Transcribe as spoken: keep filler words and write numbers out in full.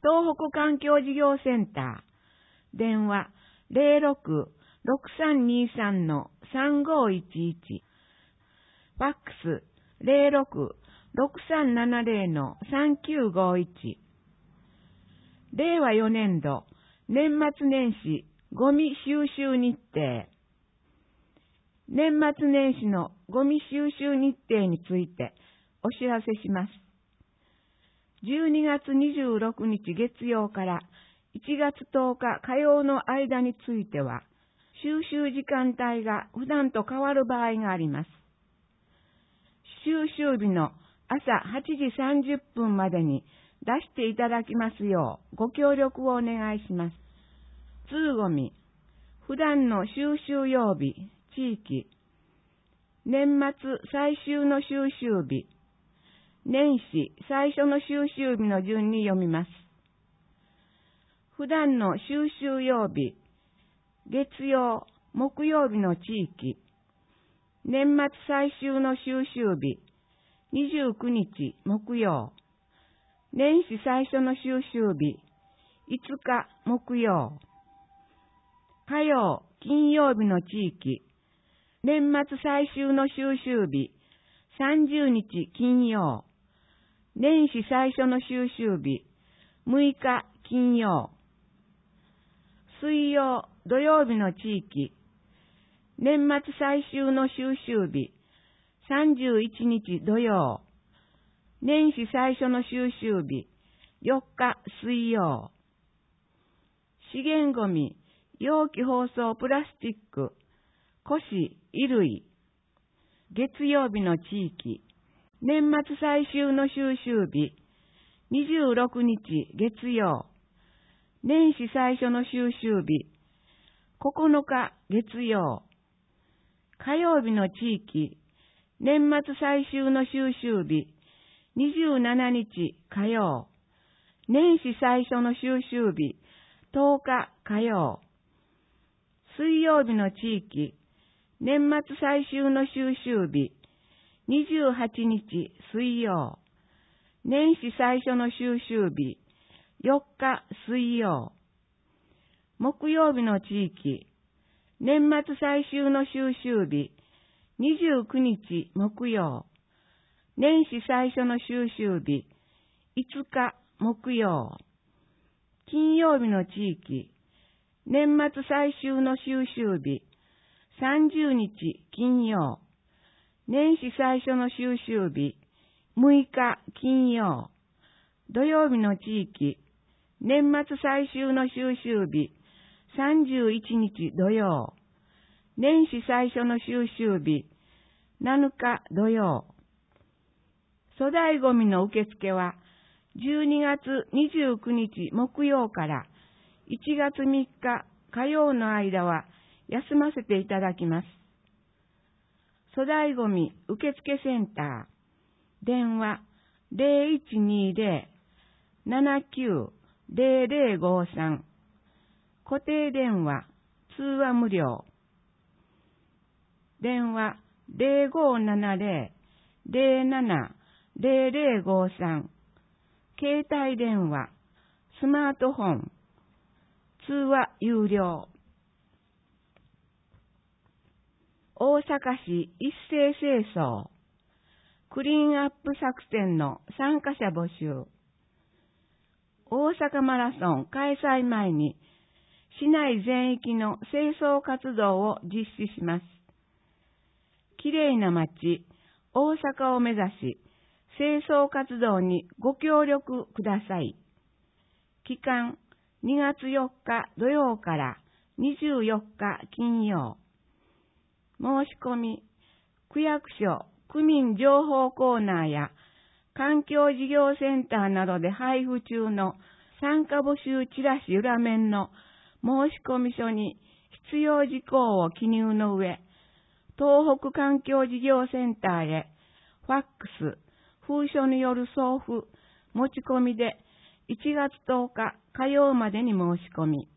東北環境事業センター、電話 ゼロろく ろくさんにさん さんごいちいち、ファックス ゼロろく ろくさんななゼロ さんきゅうごいち、れいわよねんど年末年始ゴミ収集日程、年末年始のゴミ収集日程についてお知らせします。じゅうにがつにじゅうろくにち月曜からいちがつとおか火曜の間については、収集時間帯が普段と変わる場合があります。収集日の朝はちじさんじゅっぷんまでに出していただきますようご協力をお願いします。通ゴミ、普段の収集曜日、地域、年末最終の収集日、年始最初の収集日の順に読みます。普段の収集曜日、月曜、木曜日の地域、年末最終の収集日、にじゅうくにち木曜、年始最初の収集日、いつか木曜、火曜、金曜日の地域、年末最終の収集日、さんじゅうにち金曜、年始最初の収集日、むいか金曜、水曜、土曜日の地域、年末最終の収集日、さんじゅういちにち土曜、年始最初の収集日、よっか水曜、資源ゴミ、容器包装プラスチック、古紙、衣類、月曜日の地域、年末最終の収集日、にじゅうろくにち月曜、年始最初の収集日、ここのか月曜、火曜日の地域、年末最終の収集日、にじゅうしちにち火曜、年始最初の収集日、とおか火曜、水曜日の地域、年末最終の収集日、にじゅうはちにち水曜、年始最初の収集日、よっか水曜、木曜日の地域、年末最終の収集日、にじゅうくにち木曜、年始最初の収集日、いつか木曜、金曜日の地域、年末最終の収集日、さんじゅうにち金曜、年始最初の収集日、むいか金曜、土曜日の地域、年末最終の収集日、さんじゅういちにち土曜、年始最初の収集日、なのか土曜。粗大ゴミの受付は、じゅうにがつにじゅうくにち木曜からいちがつみっか火曜の間は休ませていただきます。粗大ゴミ受付センター、電話 ゼロいちにゼロ ななきゅう ゼロゼロごさん、固定電話、通話無料。電話 ゼロごななゼロ ゼロなな ゼロゼロごさん、携帯電話、スマートフォン、通話有料。大阪市一斉清掃、クリーンアップ作戦の参加者募集。大阪マラソン開催前に、市内全域の清掃活動を実施します。きれいな街、大阪を目指し、清掃活動にご協力ください。期間、にがつよっか土曜からにじゅうよっか金曜。申し込み、区役所、区民情報コーナーや環境事業センターなどで配布中の参加募集チラシ裏面の申し込み書に必要事項を記入の上、東北環境事業センターへファックス、封書による送付、持ち込みでいちがつとおか火曜までに申し込み、